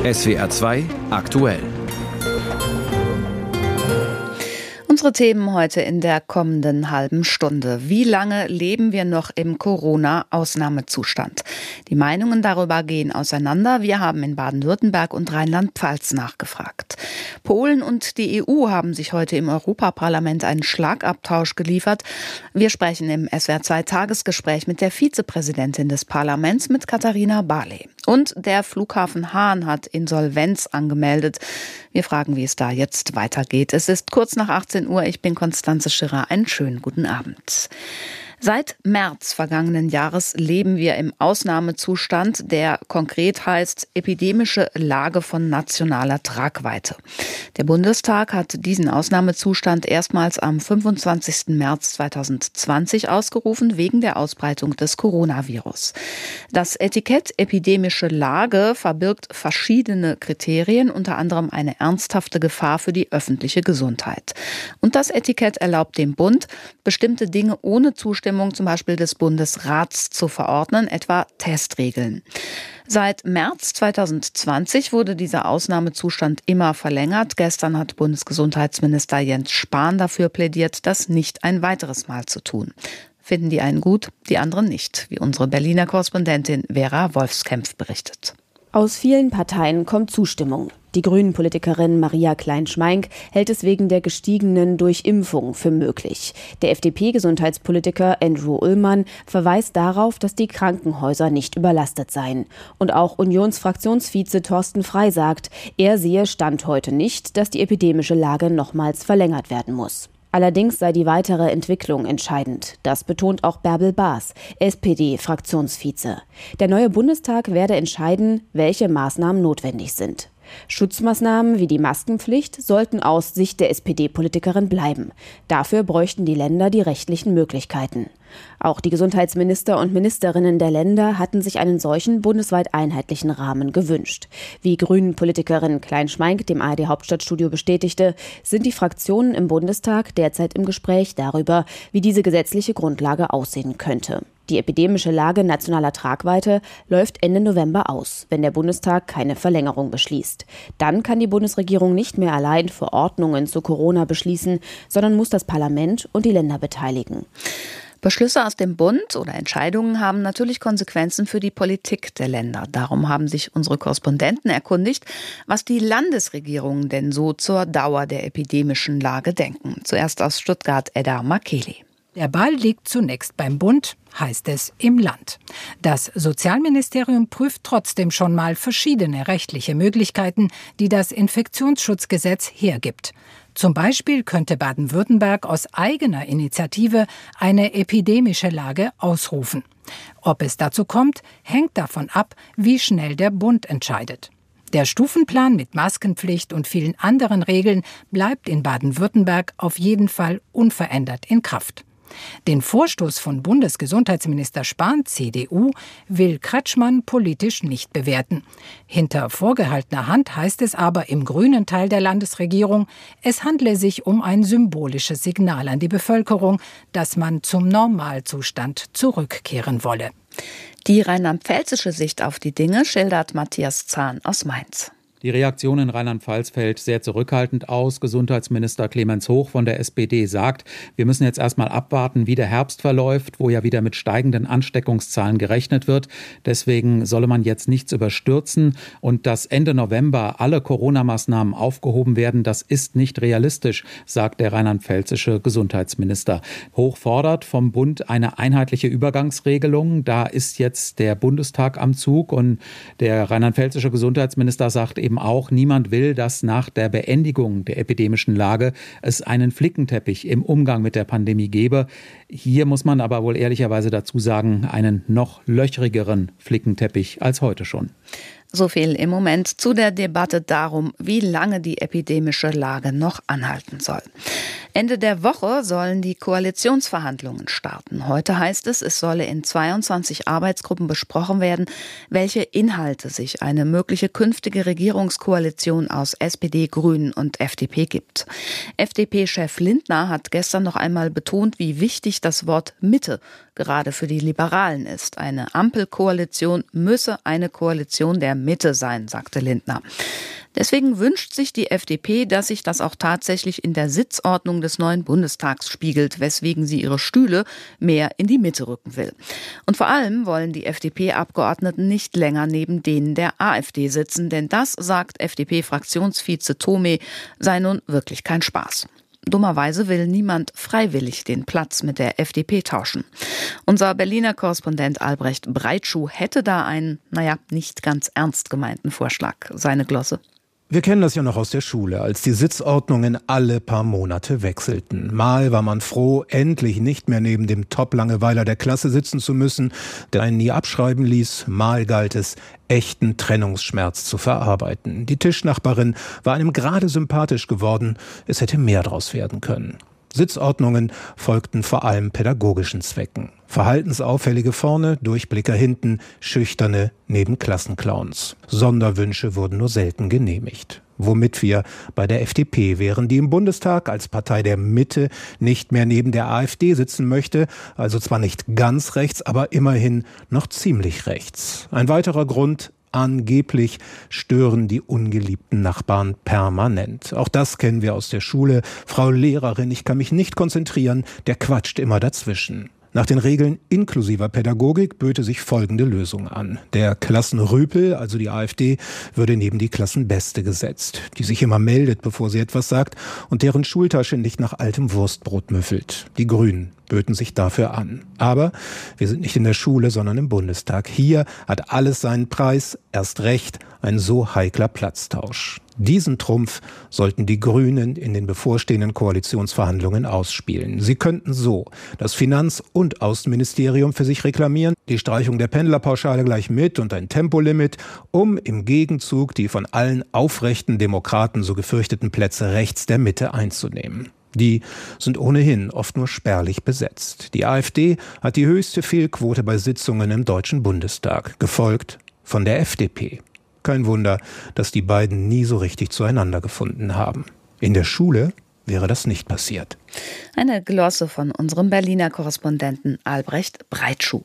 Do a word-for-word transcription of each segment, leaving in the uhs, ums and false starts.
S W R zwei aktuell. Unsere Themen heute in der kommenden halben Stunde. Wie lange leben wir noch im Corona-Ausnahmezustand? Die Meinungen darüber gehen auseinander. Wir haben in Baden-Württemberg und Rheinland-Pfalz nachgefragt. Polen und die E U haben sich heute im Europaparlament einen Schlagabtausch geliefert. Wir sprechen im S W R zwei Tagesgespräch mit der Vizepräsidentin des Parlaments, mit Katharina Barley. Und der Flughafen Hahn hat Insolvenz angemeldet. Wir fragen, wie es da jetzt weitergeht. Es ist kurz nach achtzehn Uhr. Ich bin Constanze Schirrer. Einen schönen guten Abend. Seit März vergangenen Jahres leben wir im Ausnahmezustand, der konkret heißt epidemische Lage von nationaler Tragweite. Der Bundestag hat diesen Ausnahmezustand erstmals am fünfundzwanzigsten März zweitausendzwanzig ausgerufen, wegen der Ausbreitung des Coronavirus. Das Etikett epidemische Lage verbirgt verschiedene Kriterien, unter anderem eine ernsthafte Gefahr für die öffentliche Gesundheit. Und das Etikett erlaubt dem Bund, bestimmte Dinge ohne Zustimmung zum Beispiel des Bundesrats zu verordnen, etwa Testregeln. Seit März zweitausendzwanzig wurde dieser Ausnahmezustand immer verlängert. Gestern hat Bundesgesundheitsminister Jens Spahn dafür plädiert, das nicht ein weiteres Mal zu tun. Finden die einen gut, die anderen nicht, wie unsere Berliner Korrespondentin Vera Wolfskämpf berichtet. Aus vielen Parteien kommt Zustimmung. Die Grünen-Politikerin Maria Klein-Schmeink hält es wegen der gestiegenen Durchimpfung für möglich. Der F D P-Gesundheitspolitiker Andrew Ullmann verweist darauf, dass die Krankenhäuser nicht überlastet seien. Und auch Unionsfraktionsvize Thorsten Frey sagt, er sehe Stand heute nicht, dass die epidemische Lage nochmals verlängert werden muss. Allerdings sei die weitere Entwicklung entscheidend. Das betont auch Bärbel Baas, S P D-Fraktionsvize. Der neue Bundestag werde entscheiden, welche Maßnahmen notwendig sind. Schutzmaßnahmen wie die Maskenpflicht sollten aus Sicht der S P D-Politikerin bleiben. Dafür bräuchten die Länder die rechtlichen Möglichkeiten. Auch die Gesundheitsminister und Ministerinnen der Länder hatten sich einen solchen bundesweit einheitlichen Rahmen gewünscht. Wie Grünen-Politikerin Klein-Schmeink dem A R D-Hauptstadtstudio bestätigte, sind die Fraktionen im Bundestag derzeit im Gespräch darüber, wie diese gesetzliche Grundlage aussehen könnte. Die epidemische Lage nationaler Tragweite läuft Ende November aus, wenn der Bundestag keine Verlängerung beschließt. Dann kann die Bundesregierung nicht mehr allein Verordnungen zu Corona beschließen, sondern muss das Parlament und die Länder beteiligen. Beschlüsse aus dem Bund oder Entscheidungen haben natürlich Konsequenzen für die Politik der Länder. Darum haben sich unsere Korrespondenten erkundigt, was die Landesregierungen denn so zur Dauer der epidemischen Lage denken. Zuerst aus Stuttgart Edda Makeli. Der Ball liegt zunächst beim Bund, heißt es im Land. Das Sozialministerium prüft trotzdem schon mal verschiedene rechtliche Möglichkeiten, die das Infektionsschutzgesetz hergibt. Zum Beispiel könnte Baden-Württemberg aus eigener Initiative eine epidemische Lage ausrufen. Ob es dazu kommt, hängt davon ab, wie schnell der Bund entscheidet. Der Stufenplan mit Maskenpflicht und vielen anderen Regeln bleibt in Baden-Württemberg auf jeden Fall unverändert in Kraft. Den Vorstoß von Bundesgesundheitsminister Spahn, C D U, will Kretschmann politisch nicht bewerten. Hinter vorgehaltener Hand heißt es aber im grünen Teil der Landesregierung, es handle sich um ein symbolisches Signal an die Bevölkerung, dass man zum Normalzustand zurückkehren wolle. Die rheinland-pfälzische Sicht auf die Dinge schildert Matthias Zahn aus Mainz. Die Reaktion in Rheinland-Pfalz fällt sehr zurückhaltend aus. Gesundheitsminister Clemens Hoch von der S P D sagt, wir müssen jetzt erstmal abwarten, wie der Herbst verläuft, wo ja wieder mit steigenden Ansteckungszahlen gerechnet wird. Deswegen solle man jetzt nichts überstürzen. Und dass Ende November alle Corona-Maßnahmen aufgehoben werden, das ist nicht realistisch, sagt der rheinland-pfälzische Gesundheitsminister. Hoch fordert vom Bund eine einheitliche Übergangsregelung. Da ist jetzt der Bundestag am Zug und der rheinland-pfälzische Gesundheitsminister sagt eben auch, niemand will, dass nach der Beendigung der epidemischen Lage es einen Flickenteppich im Umgang mit der Pandemie gebe. Hier muss man aber wohl ehrlicherweise dazu sagen, einen noch löchrigeren Flickenteppich als heute schon. So viel im Moment zu der Debatte darum, wie lange die epidemische Lage noch anhalten soll. Ende der Woche sollen die Koalitionsverhandlungen starten. Heute heißt es, es solle in zweiundzwanzig Arbeitsgruppen besprochen werden, welche Inhalte sich eine mögliche künftige Regierungskoalition aus S P D, Grünen und F D P gibt. F D P-Chef Lindner hat gestern noch einmal betont, wie wichtig das Wort Mitte gerade für die Liberalen ist. Eine Ampelkoalition müsse eine Koalition der Mitte sein, sagte Lindner. Deswegen wünscht sich die F D P, dass sich das auch tatsächlich in der Sitzordnung des neuen Bundestags spiegelt, weswegen sie ihre Stühle mehr in die Mitte rücken will. Und vor allem wollen die F D P-Abgeordneten nicht länger neben denen der AfD sitzen, denn das, sagt F D P-Fraktionsvize Thome, sei nun wirklich kein Spaß. Dummerweise will niemand freiwillig den Platz mit der F D P tauschen. Unser Berliner Korrespondent Albrecht Breitschuh hätte da einen, naja, nicht ganz ernst gemeinten Vorschlag. Seine Glosse. Wir kennen das ja noch aus der Schule, als die Sitzordnungen alle paar Monate wechselten. Mal war man froh, endlich nicht mehr neben dem Top-Langeweiler der Klasse sitzen zu müssen, der einen nie abschreiben ließ. Mal galt es, echten Trennungsschmerz zu verarbeiten. Die Tischnachbarin war einem gerade sympathisch geworden. Es hätte mehr draus werden können. Sitzordnungen folgten vor allem pädagogischen Zwecken. Verhaltensauffällige vorne, Durchblicker hinten, schüchterne neben Klassenclowns. Sonderwünsche wurden nur selten genehmigt. Womit wir bei der F D P wären, die im Bundestag als Partei der Mitte nicht mehr neben der AfD sitzen möchte, also zwar nicht ganz rechts, aber immerhin noch ziemlich rechts. Ein weiterer Grund: angeblich stören die ungeliebten Nachbarn permanent. Auch das kennen wir aus der Schule. Frau Lehrerin, ich kann mich nicht konzentrieren, der quatscht immer dazwischen. Nach den Regeln inklusiver Pädagogik böte sich folgende Lösung an. Der Klassenrüpel, also die AfD, würde neben die Klassenbeste gesetzt, die sich immer meldet, bevor sie etwas sagt und deren Schultasche nicht nach altem Wurstbrot müffelt. Die Grünen böten sich dafür an. Aber wir sind nicht in der Schule, sondern im Bundestag. Hier hat alles seinen Preis, erst recht ein so heikler Platztausch. Diesen Trumpf sollten die Grünen in den bevorstehenden Koalitionsverhandlungen ausspielen. Sie könnten so das Finanz- und Außenministerium für sich reklamieren, die Streichung der Pendlerpauschale gleich mit und ein Tempolimit, um im Gegenzug die von allen aufrechten Demokraten so gefürchteten Plätze rechts der Mitte einzunehmen. Die sind ohnehin oft nur spärlich besetzt. Die AfD hat die höchste Fehlquote bei Sitzungen im Deutschen Bundestag, gefolgt von der F D P. Kein Wunder, dass die beiden nie so richtig zueinander gefunden haben. In der Schule wäre das nicht passiert. Eine Glosse von unserem Berliner Korrespondenten Albrecht Breitschuh.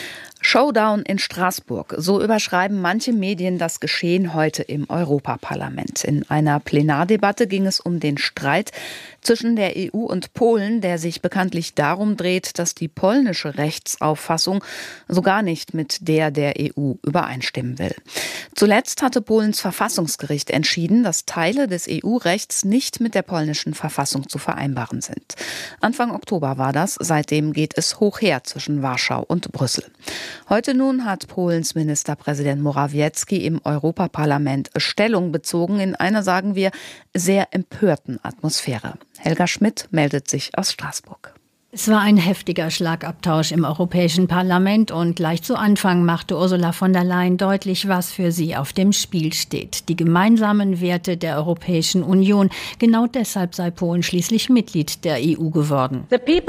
Showdown in Straßburg. So überschreiben manche Medien das Geschehen heute im Europaparlament. In einer Plenardebatte ging es um den Streit zwischen der E U und Polen, der sich bekanntlich darum dreht, dass die polnische Rechtsauffassung so gar nicht mit der der E U übereinstimmen will. Zuletzt hatte Polens Verfassungsgericht entschieden, dass Teile des E U-Rechts nicht mit der polnischen Verfassung zu vereinbaren sind. Anfang Oktober war das. Seitdem geht es hoch her zwischen Warschau und Brüssel. Heute nun hat Polens Ministerpräsident Morawiecki im Europaparlament Stellung bezogen in einer, sagen wir, sehr empörten Atmosphäre. Helga Schmidt meldet sich aus Straßburg. Es war ein heftiger Schlagabtausch im Europäischen Parlament und gleich zu Anfang machte Ursula von der Leyen deutlich, was für sie auf dem Spiel steht. Die gemeinsamen Werte der Europäischen Union. Genau deshalb sei Polen schließlich Mitglied der E U geworden.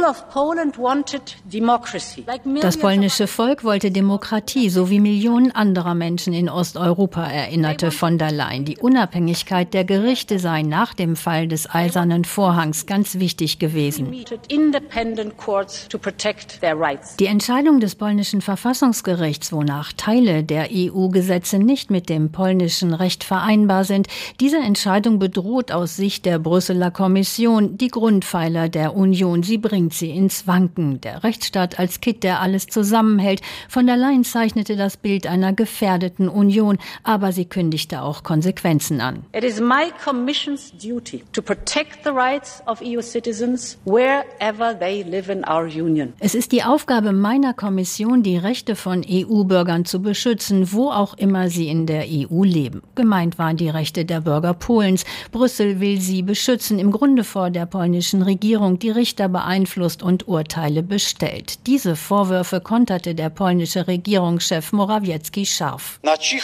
Das polnische Volk wollte Demokratie, so wie Millionen anderer Menschen in Osteuropa, erinnerte von der Leyen. Die Unabhängigkeit der Gerichte sei nach dem Fall des Eisernen Vorhangs ganz wichtig gewesen. Die Entscheidung des polnischen Verfassungsgerichts, wonach Teile der E U-Gesetze nicht mit dem polnischen Recht vereinbar sind, diese Entscheidung bedroht aus Sicht der Brüsseler Kommission die Grundpfeiler der Union. Sie bringt sie ins Wanken. Der Rechtsstaat als Kitt, der alles zusammenhält. Von der Leyen zeichnete das Bild einer gefährdeten Union, aber sie kündigte auch Konsequenzen an. It is my Commission's duty to protect the rights of E U citizens wherever they live in our union. Es ist die Aufgabe meiner Kommission, die Rechte von E U-Bürgern zu beschützen, wo auch immer sie in der E U leben. Gemeint waren die Rechte der Bürger Polens. Brüssel will sie beschützen, im Grunde vor der polnischen Regierung, die Richter beeinflusst und Urteile bestellt. Diese Vorwürfe konterte der polnische Regierungschef Morawiecki scharf.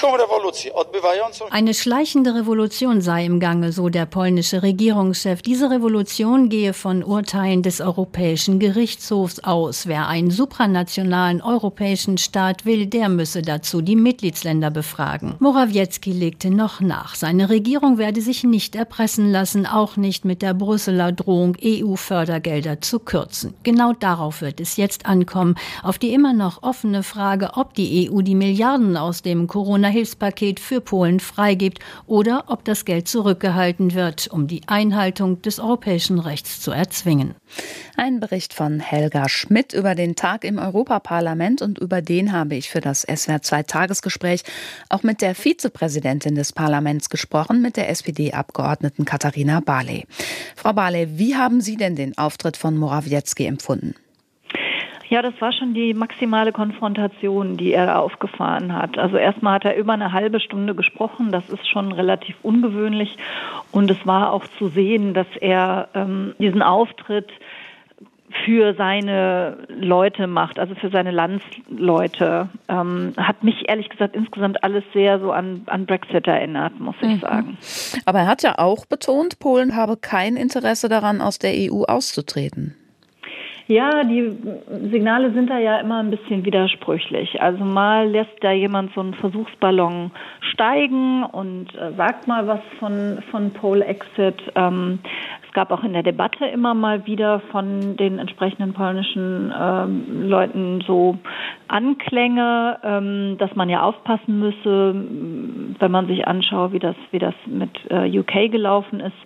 Eine schleichende Revolution sei im Gange, so der polnische Regierungschef. Diese Revolution gehe von Urteilen des Europäischen Europäischen Gerichtshofs aus. Wer einen supranationalen europäischen Staat will, der müsse dazu die Mitgliedsländer befragen. Morawiecki legte noch nach. Seine Regierung werde sich nicht erpressen lassen, auch nicht mit der Brüsseler Drohung, E U-Fördergelder zu kürzen. Genau darauf wird es jetzt ankommen. Auf die immer noch offene Frage, ob die E U die Milliarden aus dem Corona-Hilfspaket für Polen freigibt oder ob das Geld zurückgehalten wird, um die Einhaltung des europäischen Rechts zu erzwingen. Ein Bericht von Helga Schmidt über den Tag im Europaparlament, und über den habe ich für das S W R zwei Tagesgespräch auch mit der Vizepräsidentin des Parlaments gesprochen, mit der S P D-Abgeordneten Katharina Barley. Frau Barley, wie haben Sie denn den Auftritt von Morawiecki empfunden? Ja, das war schon die maximale Konfrontation, die er aufgefahren hat. Also erstmal hat er über eine halbe Stunde gesprochen, das ist schon relativ ungewöhnlich. Und es war auch zu sehen, dass er ähm, diesen Auftritt für seine Leute macht, also für seine Landsleute. Ähm, hat mich ehrlich gesagt insgesamt alles sehr so an, an Brexit erinnert, muss ich mhm. sagen. Aber er hat ja auch betont, Polen habe kein Interesse daran, aus der E U auszutreten. Ja, die Signale sind da ja immer ein bisschen widersprüchlich. Also mal lässt da jemand so einen Versuchsballon steigen und äh, sagt mal was von, von Poll-Exit. Ähm, es gab auch in der Debatte immer mal wieder von den entsprechenden polnischen ähm, Leuten so Anklänge, ähm, dass man ja aufpassen müsse, wenn man sich anschaut, wie das, wie das mit äh, U K gelaufen ist.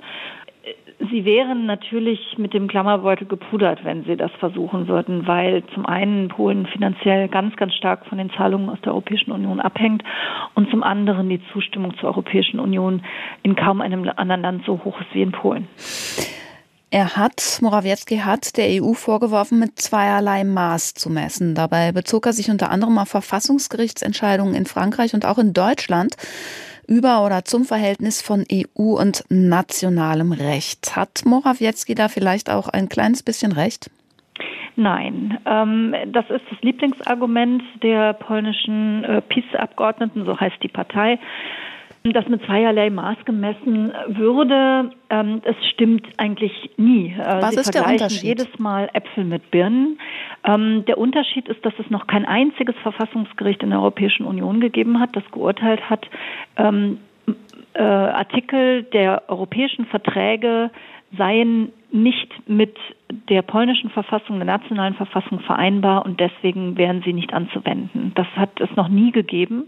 Sie wären natürlich mit dem Klammerbeutel gepudert, wenn sie das versuchen würden, weil zum einen Polen finanziell ganz, ganz stark von den Zahlungen aus der Europäischen Union abhängt und zum anderen die Zustimmung zur Europäischen Union in kaum einem anderen Land so hoch ist wie in Polen. Er hat, Morawiecki hat der E U vorgeworfen, mit zweierlei Maß zu messen. Dabei bezog er sich unter anderem auf Verfassungsgerichtsentscheidungen in Frankreich und auch in Deutschland über oder zum Verhältnis von E U und nationalem Recht. Hat Morawiecki da vielleicht auch ein kleines bisschen recht? Nein, ähm, das ist das Lieblingsargument der polnischen äh, PiS-Abgeordneten, so heißt die Partei, dass mit zweierlei Maß gemessen würde. Ähm, es stimmt eigentlich nie. Äh, Was Sie ist der Unterschied? Jedes Mal Äpfel mit Birnen. Ähm, der Unterschied ist, dass es noch kein einziges Verfassungsgericht in der Europäischen Union gegeben hat, das geurteilt hat, ähm, äh, Artikel der europäischen Verträge seien nicht mit der polnischen Verfassung, der nationalen Verfassung vereinbar und deswegen wären sie nicht anzuwenden. Das hat es noch nie gegeben.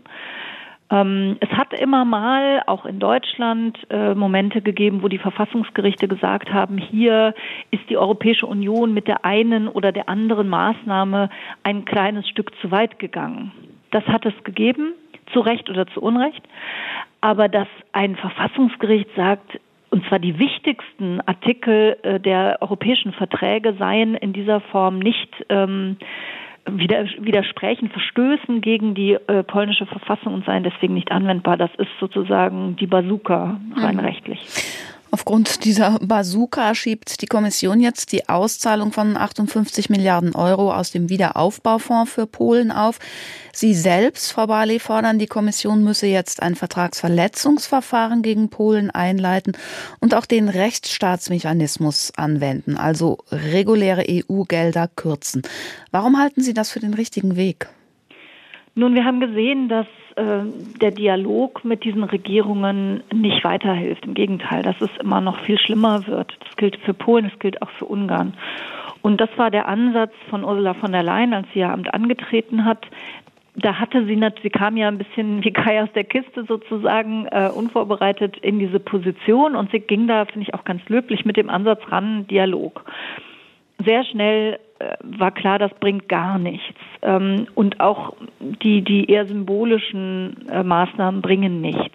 Ähm, es hat immer mal, auch in Deutschland, äh, Momente gegeben, wo die Verfassungsgerichte gesagt haben, hier ist die Europäische Union mit der einen oder der anderen Maßnahme ein kleines Stück zu weit gegangen. Das hat es gegeben, zu Recht oder zu Unrecht. Aber dass ein Verfassungsgericht sagt, und zwar die wichtigsten Artikel äh, der europäischen Verträge seien in dieser Form nicht ähm, widersprechen, verstößen gegen die äh, polnische Verfassung und seien deswegen nicht anwendbar. Das ist sozusagen die Bazooka rein mhm. rechtlich. Aufgrund dieser Bazooka schiebt die Kommission jetzt die Auszahlung von achtundfünfzig Milliarden Euro aus dem Wiederaufbaufonds für Polen auf. Sie selbst, Frau Barley, fordern, die Kommission müsse jetzt ein Vertragsverletzungsverfahren gegen Polen einleiten und auch den Rechtsstaatsmechanismus anwenden, also reguläre E U-Gelder kürzen. Warum halten Sie das für den richtigen Weg? Nun, wir haben gesehen, dass äh, der Dialog mit diesen Regierungen nicht weiterhilft. Im Gegenteil, dass es immer noch viel schlimmer wird. Das gilt für Polen, das gilt auch für Ungarn. Und das war der Ansatz von Ursula von der Leyen, als sie ihr Amt angetreten hat. Da hatte sie, sie kam ja ein bisschen wie Kai aus der Kiste sozusagen, äh, unvorbereitet in diese Position und sie ging da, finde ich, auch ganz löblich mit dem Ansatz ran, Dialog. Sehr schnell äh, war klar, das bringt gar nichts. Ähm, und auch die, die eher symbolischen äh, Maßnahmen bringen nichts.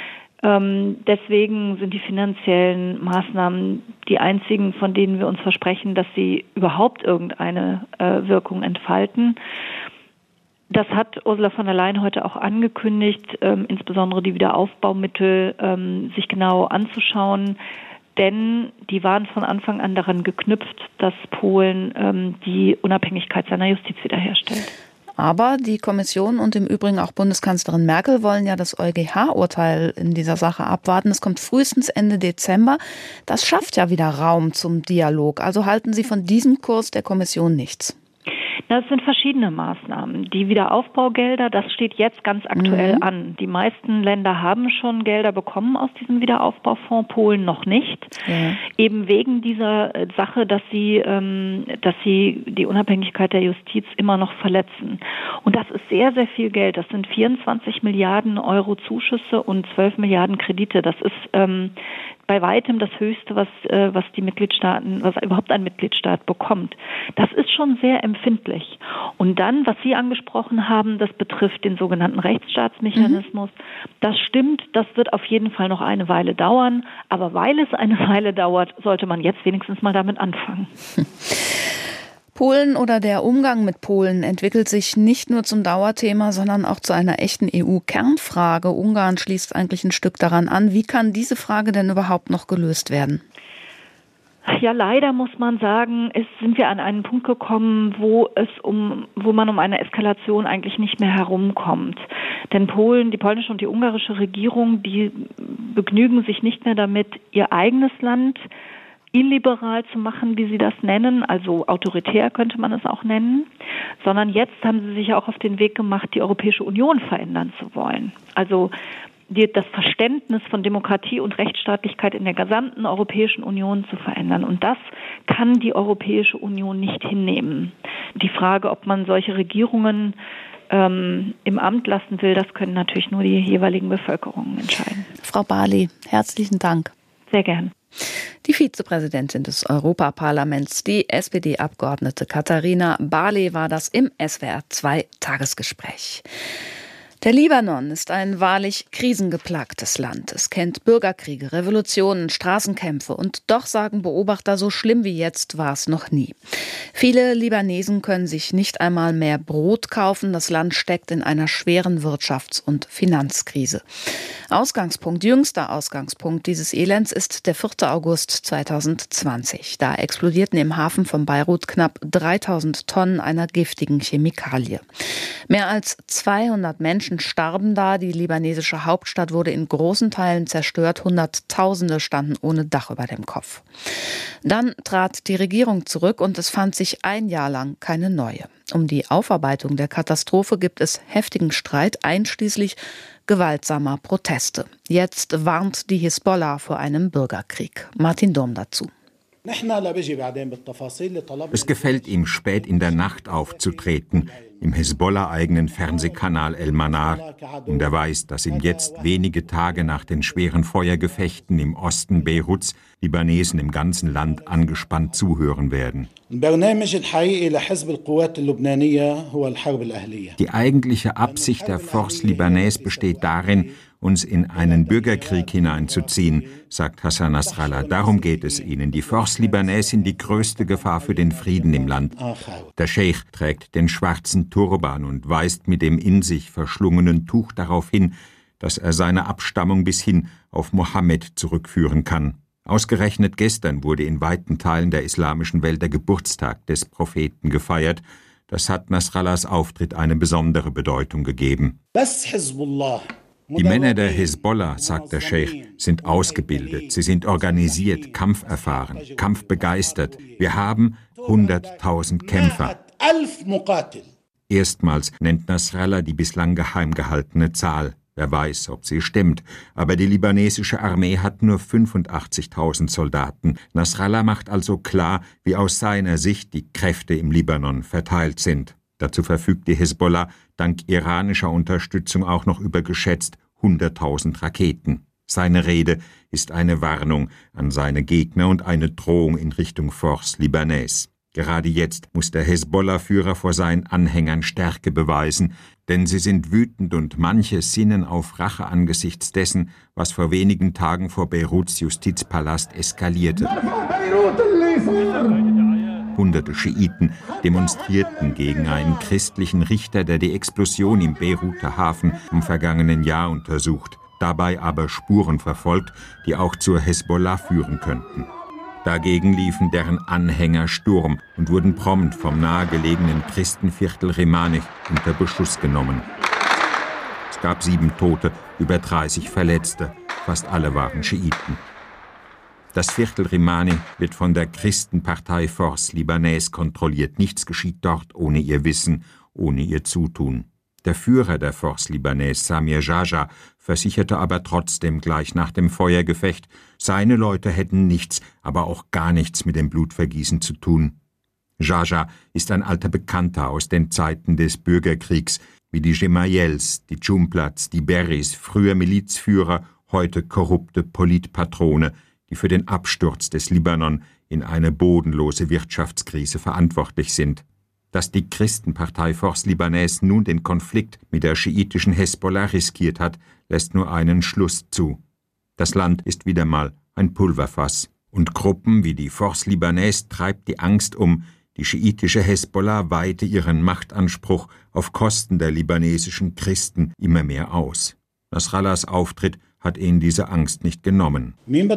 Ähm, deswegen sind die finanziellen Maßnahmen die einzigen, von denen wir uns versprechen, dass sie überhaupt irgendeine äh, Wirkung entfalten. Das hat Ursula von der Leyen heute auch angekündigt, ähm, insbesondere die Wiederaufbaumittel ähm, sich genau anzuschauen. Denn die waren von Anfang an daran geknüpft, dass Polen ähm, die Unabhängigkeit seiner Justiz wiederherstellt. Aber die Kommission und im Übrigen auch Bundeskanzlerin Merkel wollen ja das EuGH-Urteil in dieser Sache abwarten. Es kommt frühestens Ende Dezember. Das schafft ja wieder Raum zum Dialog. Also halten Sie von diesem Kurs der Kommission nichts? Das sind verschiedene Maßnahmen. Die Wiederaufbaugelder, das steht jetzt ganz aktuell mhm. an. Die meisten Länder haben schon Gelder bekommen aus diesem Wiederaufbaufonds, Polen noch nicht. Ja. Eben wegen dieser Sache, dass sie, ähm, dass sie die Unabhängigkeit der Justiz immer noch verletzen. Und das ist sehr, sehr viel Geld. Das sind vierundzwanzig Milliarden Euro Zuschüsse und zwölf Milliarden Kredite. Das ist ähm, bei weitem das Höchste, was, äh, was die Mitgliedstaaten, was überhaupt ein Mitgliedstaat bekommt. Das ist schon sehr empfindlich. Und dann, was Sie angesprochen haben, das betrifft den sogenannten Rechtsstaatsmechanismus. Mhm. Das stimmt, das wird auf jeden Fall noch eine Weile dauern. Aber weil es eine Weile dauert, sollte man jetzt wenigstens mal damit anfangen. Polen oder der Umgang mit Polen entwickelt sich nicht nur zum Dauerthema, sondern auch zu einer echten E U-Kernfrage. Ungarn schließt eigentlich ein Stück daran an. Wie kann diese Frage denn überhaupt noch gelöst werden? Ja, leider muss man sagen, es sind wir an einen Punkt gekommen, wo es um, wo man um eine Eskalation eigentlich nicht mehr herumkommt. Denn Polen, die polnische und die ungarische Regierung, die begnügen sich nicht mehr damit, ihr eigenes Land illiberal zu machen, wie sie das nennen, also autoritär könnte man es auch nennen, sondern jetzt haben sie sich auch auf den Weg gemacht, die Europäische Union verändern zu wollen. Also die, das Verständnis von Demokratie und Rechtsstaatlichkeit in der gesamten Europäischen Union zu verändern. Und das kann die Europäische Union nicht hinnehmen. Die Frage, ob man solche Regierungen ähm, im Amt lassen will, das können natürlich nur die jeweiligen Bevölkerungen entscheiden. Frau Barley, herzlichen Dank. Sehr gern. Die Vizepräsidentin des Europaparlaments, die S P D-Abgeordnete Katharina Barley, war das im S W R zwei Tagesgespräch. Der Libanon ist ein wahrlich krisengeplagtes Land. Es kennt Bürgerkriege, Revolutionen, Straßenkämpfe und doch sagen Beobachter, so schlimm wie jetzt war es noch nie. Viele Libanesen können sich nicht einmal mehr Brot kaufen. Das Land steckt in einer schweren Wirtschafts- und Finanzkrise. Ausgangspunkt, jüngster Ausgangspunkt dieses Elends ist der vierte August zweitausendzwanzig. Da explodierten im Hafen von Beirut knapp dreitausend Tonnen einer giftigen Chemikalie. Mehr als zweihundert Menschen starben da. Die libanesische Hauptstadt wurde in großen Teilen zerstört. Hunderttausende standen ohne Dach über dem Kopf. Dann trat die Regierung zurück und es fand sich ein Jahr lang keine neue. Um die Aufarbeitung der Katastrophe gibt es heftigen Streit, einschließlich gewaltsamer Proteste. Jetzt warnt die Hisbollah vor einem Bürgerkrieg. Martin Durm dazu. Es gefällt ihm, spät in der Nacht aufzutreten, im Hisbollah-eigenen Fernsehkanal El Manar. Und er weiß, dass ihm jetzt, wenige Tage nach den schweren Feuergefechten im Osten Beiruts, Libanesen im ganzen Land angespannt zuhören werden. Die eigentliche Absicht der Force Libanaise besteht darin, uns in einen Bürgerkrieg hineinzuziehen, sagt Hassan Nasrallah. Darum geht es ihnen. Die Force Libanaise sind die größte Gefahr für den Frieden im Land. Der Scheich trägt den schwarzen Turban und weist mit dem in sich verschlungenen Tuch darauf hin, dass er seine Abstammung bis hin auf Mohammed zurückführen kann. Ausgerechnet gestern wurde in weiten Teilen der islamischen Welt der Geburtstag des Propheten gefeiert. Das hat Nasrallahs Auftritt eine besondere Bedeutung gegeben. Die Männer der Hisbollah, sagt der Scheich, sind ausgebildet, sie sind organisiert, kampferfahren, kampfbegeistert. Wir haben hunderttausend Kämpfer. Erstmals nennt Nasrallah die bislang geheim gehaltene Zahl. Wer weiß, ob sie stimmt. Aber die libanesische Armee hat nur fünfundachtzigtausend Soldaten. Nasrallah macht also klar, wie aus seiner Sicht die Kräfte im Libanon verteilt sind. Dazu verfügt die Hisbollah dank iranischer Unterstützung auch noch über geschätzt hunderttausend Raketen. Seine Rede ist eine Warnung an seine Gegner und eine Drohung in Richtung Force Libanaise. Gerade jetzt muss der Hisbollah-Führer vor seinen Anhängern Stärke beweisen, denn sie sind wütend und manche sinnen auf Rache angesichts dessen, was vor wenigen Tagen vor Beiruts Justizpalast eskalierte. Hunderte Schiiten demonstrierten gegen einen christlichen Richter, der die Explosion im Beiruter Hafen im vergangenen Jahr untersucht, dabei aber Spuren verfolgt, die auch zur Hisbollah führen könnten. Dagegen liefen deren Anhänger Sturm und wurden prompt vom nahegelegenen Christenviertel Remanich unter Beschuss genommen. Es gab sieben Tote, über dreißig Verletzte. Fast alle waren Schiiten. Das Viertel Rimani wird von der Christenpartei Force Libanaise kontrolliert. Nichts geschieht dort ohne ihr Wissen, ohne ihr Zutun. Der Führer der Force Libanaise, Samir Jaja, versicherte aber trotzdem gleich nach dem Feuergefecht, seine Leute hätten nichts, aber auch gar nichts mit dem Blutvergießen zu tun. Jaja ist ein alter Bekannter aus den Zeiten des Bürgerkriegs, wie die Gemayels, die Dschumplats, die Berris, früher Milizführer, heute korrupte Politpatrone, die für den Absturz des Libanon in eine bodenlose Wirtschaftskrise verantwortlich sind. Dass die Christenpartei Force Libanaise nun den Konflikt mit der schiitischen Hezbollah riskiert hat, lässt nur einen Schluss zu. Das Land ist wieder mal ein Pulverfass. Und Gruppen wie die Force Libanaise treibt die Angst um, die schiitische Hezbollah weite ihren Machtanspruch auf Kosten der libanesischen Christen immer mehr aus. Nasrallahs Auftritt hat ihnen diese Angst nicht genommen.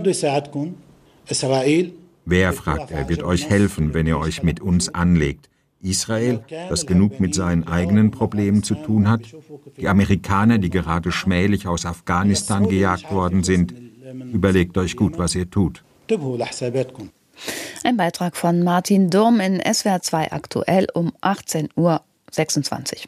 Wer, fragt er, wird euch helfen, wenn ihr euch mit uns anlegt? Israel, das genug mit seinen eigenen Problemen zu tun hat? Die Amerikaner, die gerade schmählich aus Afghanistan gejagt worden sind? Überlegt euch gut, was ihr tut. Ein Beitrag von Martin Durm in S W R zwei aktuell um achtzehn Uhr sechsundzwanzig.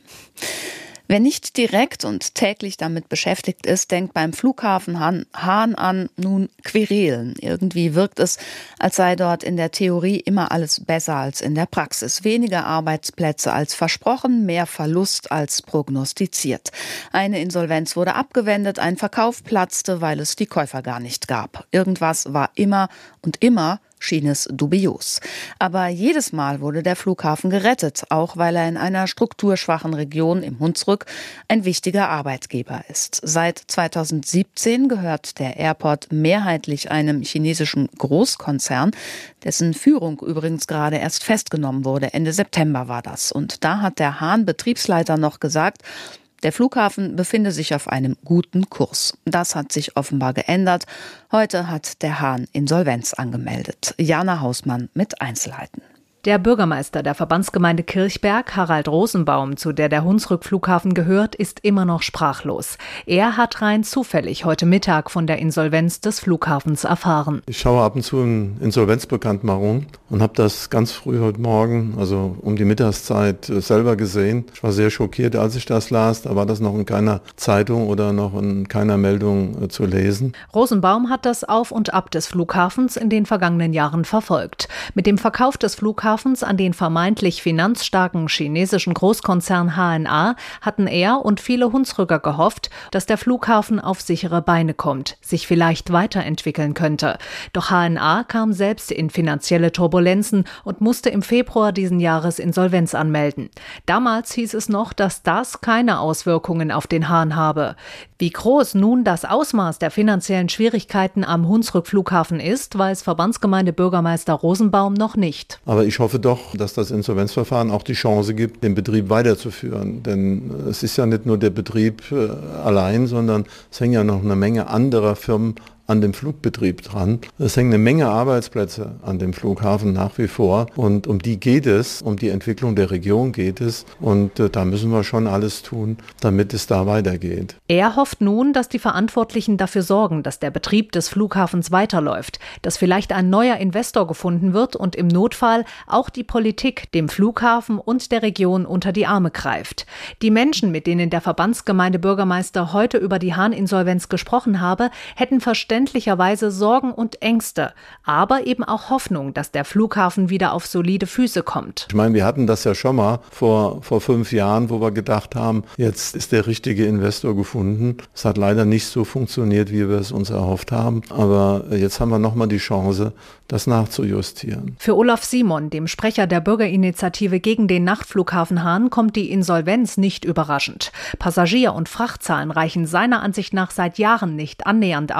Wer nicht direkt und täglich damit beschäftigt ist, denkt beim Flughafen Hahn an, nun Querelen. Irgendwie wirkt es, als sei dort in der Theorie immer alles besser als in der Praxis. Weniger Arbeitsplätze als versprochen, mehr Verlust als prognostiziert. Eine Insolvenz wurde abgewendet, ein Verkauf platzte, weil es die Käufer gar nicht gab. Irgendwas war immer und immer schien es dubios. Aber jedes Mal wurde der Flughafen gerettet, auch weil er in einer strukturschwachen Region im Hunsrück ein wichtiger Arbeitgeber ist. Seit zweitausendsiebzehn gehört der Airport mehrheitlich einem chinesischen Großkonzern, dessen Führung übrigens gerade erst festgenommen wurde. Ende September war das. Und da hat der Hahn-Betriebsleiter noch gesagt, der Flughafen befinde sich auf einem guten Kurs. Das hat sich offenbar geändert. Heute hat der Hahn Insolvenz angemeldet. Jana Hausmann mit Einzelheiten. Der Bürgermeister der Verbandsgemeinde Kirchberg, Harald Rosenbaum, zu der der Hunsrück-Flughafen gehört, ist immer noch sprachlos. Er hat rein zufällig heute Mittag von der Insolvenz des Flughafens erfahren. Ich schaue ab und zu in Insolvenzbekanntmachungen und habe das ganz früh heute Morgen, also um die Mittagszeit, selber gesehen. Ich war sehr schockiert, als ich das las. Da war das noch in keiner Zeitung oder noch in keiner Meldung zu lesen. Rosenbaum hat das Auf und Ab des Flughafens in den vergangenen Jahren verfolgt. Mit dem Verkauf des Flughafens an den vermeintlich finanzstarken chinesischen Großkonzern H N A hatten er und viele Hunsrücker gehofft, dass der Flughafen auf sichere Beine kommt, sich vielleicht weiterentwickeln könnte. Doch H N A kam selbst in finanzielle Turbulenzen und musste im Februar diesen Jahres Insolvenz anmelden. Damals hieß es noch, dass das keine Auswirkungen auf den Hahn habe. Wie groß nun das Ausmaß der finanziellen Schwierigkeiten am Hunsrück-Flughafen ist, weiß Verbandsgemeindebürgermeister Rosenbaum noch nicht. Aber ich hoffe doch, dass das Insolvenzverfahren auch die Chance gibt, den Betrieb weiterzuführen. Denn es ist ja nicht nur der Betrieb äh, allein, sondern es hängen ja noch eine Menge anderer Firmen an dem Flugbetrieb dran. Es hängen eine Menge Arbeitsplätze an dem Flughafen nach wie vor und um die geht es, um die Entwicklung der Region geht es und äh, da müssen wir schon alles tun, damit es da weitergeht. Er hofft nun, dass die Verantwortlichen dafür sorgen, dass der Betrieb des Flughafens weiterläuft, dass vielleicht ein neuer Investor gefunden wird und im Notfall auch die Politik dem Flughafen und der Region unter die Arme greift. Die Menschen, mit denen der Verbandsgemeindebürgermeister heute über die Hahn-Insolvenz gesprochen habe, hätten Verständnis verständlicherweise Sorgen und Ängste, aber eben auch Hoffnung, dass der Flughafen wieder auf solide Füße kommt. Ich meine, wir hatten das ja schon mal vor, vor fünf Jahren, wo wir gedacht haben, jetzt ist der richtige Investor gefunden. Es hat leider nicht so funktioniert, wie wir es uns erhofft haben, aber jetzt haben wir nochmal die Chance, das nachzujustieren. Für Olaf Simon, dem Sprecher der Bürgerinitiative gegen den Nachtflughafen Hahn, kommt die Insolvenz nicht überraschend. Passagier- und Frachtzahlen reichen seiner Ansicht nach seit Jahren nicht annähernd aus,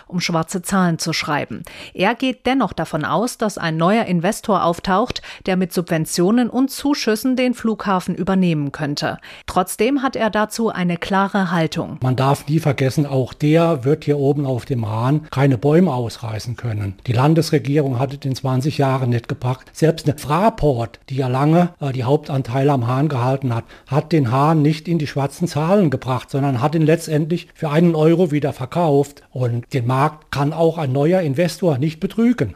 um schwarze Zahlen zu schreiben. Er geht dennoch davon aus, dass ein neuer Investor auftaucht, der mit Subventionen und Zuschüssen den Flughafen übernehmen könnte. Trotzdem hat er dazu eine klare Haltung. Man darf nie vergessen, auch der wird hier oben auf dem Hahn keine Bäume ausreißen können. Die Landesregierung hat es in zwanzig Jahren nicht gepackt. Selbst eine Fraport, die ja lange äh, die Hauptanteile am Hahn gehalten hat, hat den Hahn nicht in die schwarzen Zahlen gebracht, sondern hat ihn letztendlich für einen Euro wieder verkauft. Und den Markt kann auch ein neuer Investor nicht betrügen.